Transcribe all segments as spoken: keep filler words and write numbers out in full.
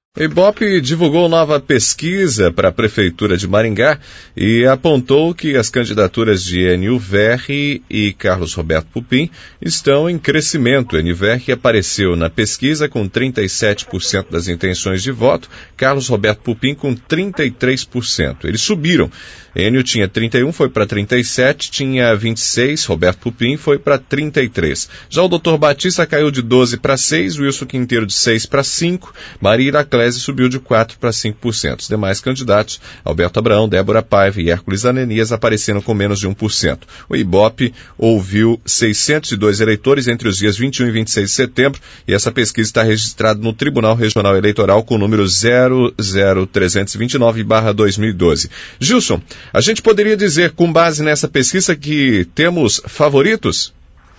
O Ibope divulgou nova pesquisa para a Prefeitura de Maringá e apontou que as candidaturas de Enio Verri e Carlos Roberto Pupim estão em crescimento. Enio Verri apareceu na pesquisa com trinta e sete por cento das intenções de voto, Carlos Roberto Pupim com trinta e três por cento. Eles subiram. Enio tinha trinta e um, foi para trinta e sete, tinha vinte e seis, Roberto Pupim foi para trinta e três. Já o doutor Batista caiu de doze para seis, Wilson Quinteiro de seis para cinco, Maria Iraclese subiu de quatro para cinco por cento. Os demais candidatos, Alberto Abraão, Débora Paiva e Hércules Ananias, apareceram com menos de um por cento. O Ibope ouviu seiscentos e dois eleitores entre os dias vinte e um e vinte e seis de setembro e essa pesquisa está registrada no Tribunal Regional Eleitoral com o número zero zero trezentos e vinte e nove barra dois mil e doze. Gilson, a gente poderia dizer, com base nessa pesquisa, que temos favoritos?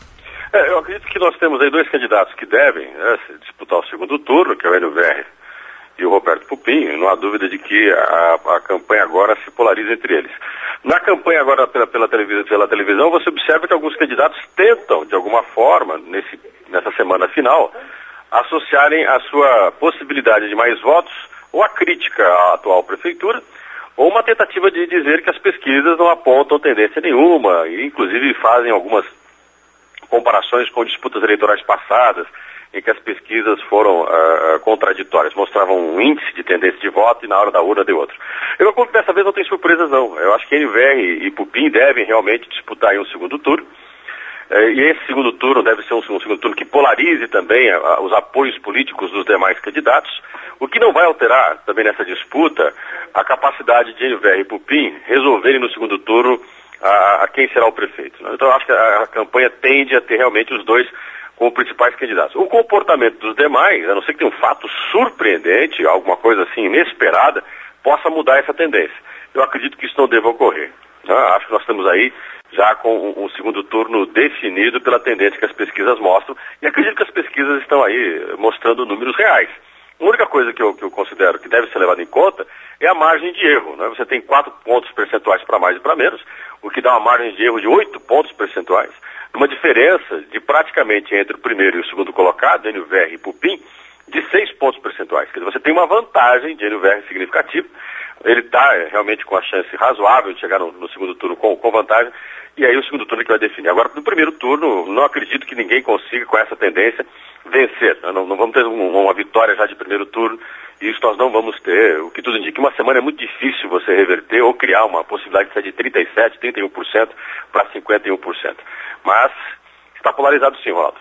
É, eu acredito que nós temos aí dois candidatos que devem né, disputar o segundo turno, que é o Enio Verri e o Roberto Pupim. Não há dúvida de que a, a campanha agora se polariza entre eles. Na campanha agora pela, pela, televisão, pela televisão, você observa que alguns candidatos tentam, de alguma forma, nesse, nessa semana final, associarem a sua possibilidade de mais votos ou a crítica à atual prefeitura, ou uma tentativa de dizer que as pesquisas não apontam tendência nenhuma, e inclusive fazem algumas comparações com disputas eleitorais passadas, em que as pesquisas foram uh, contraditórias, mostravam um índice de tendência de voto e na hora da urna deu outro. Eu acho que dessa vez não tem surpresas não. Eu acho que Enio Verri e Pupim devem realmente disputar em um segundo turno, uh, e esse segundo turno deve ser um, um segundo turno que polarize também uh, os apoios políticos dos demais candidatos, o que não vai alterar também nessa disputa a capacidade de Enio Verri e Pupim resolverem no segundo turno a, a quem será o prefeito. Né? Então eu acho que a, a campanha tende a ter realmente os dois como principais candidatos. O comportamento dos demais, a não ser que tenha um fato surpreendente, alguma coisa assim inesperada, possa mudar essa tendência. Eu acredito que isso não deva ocorrer. Né? Acho que nós estamos aí já com um, um segundo turno definido pela tendência que as pesquisas mostram, e acredito que as pesquisas estão aí mostrando números reais. A única coisa que eu, que eu considero que deve ser levada em conta é a margem de erro. Né? Você tem quatro pontos percentuais para mais e para menos, o que dá uma margem de erro de oito pontos percentuais, uma diferença de praticamente entre o primeiro e o segundo colocado, Enio Verri e Pupim, de seis pontos percentuais. Quer dizer, você tem uma vantagem de Enio Verri significativa, ele está realmente com a chance razoável de chegar no, no segundo turno com, com vantagem, e aí o segundo turno que vai definir. Agora, no primeiro turno, não acredito que ninguém consiga, com essa tendência, vencer. Não, não vamos ter um, uma vitória já de primeiro turno, e isso nós não vamos ter. O que tudo indica, uma semana é muito difícil você reverter ou criar uma possibilidade de sair de trinta e sete por cento, trinta e um por cento para cinquenta e um por cento. Mas está polarizado sim, Ronaldo.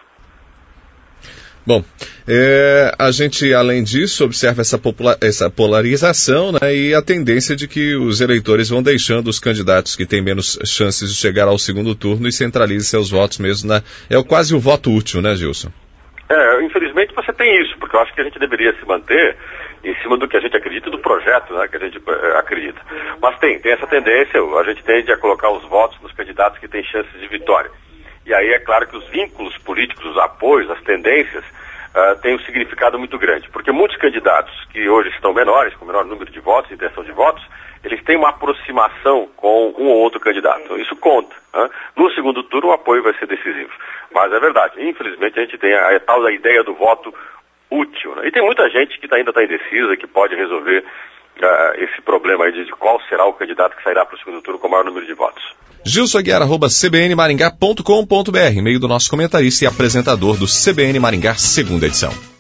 Bom, é, a gente, além disso, observa essa, popula- essa polarização, né, e a tendência de que os eleitores vão deixando os candidatos que têm menos chances de chegar ao segundo turno e centralizem seus votos mesmo na... É quase o voto útil, né, Gilson? É, infelizmente você tem isso, porque eu acho que a gente deveria se manter em cima do que a gente acredita e do projeto, né, que a gente uh, acredita. Mas tem, tem essa tendência, a gente tende a colocar os votos nos candidatos que têm chances de vitória. E aí é claro que os vínculos políticos, os apoios, as tendências, uh, têm um significado muito grande. Porque muitos candidatos que hoje estão menores, com menor número de votos, intenção de votos, eles têm uma aproximação com um ou outro candidato. Isso conta. Né? No segundo turno o apoio vai ser decisivo. Mas é verdade, infelizmente a gente tem a, a tal da ideia do voto útil. Né? E tem muita gente que tá, ainda está indecisa, que pode resolver uh, esse problema aí de, de qual será o candidato que sairá para o segundo turno com o maior número de votos. Gilson Aguiar, arroba c b n maringá ponto com ponto b r, meio do nosso comentarista e apresentador do C B N Maringá, segunda edição.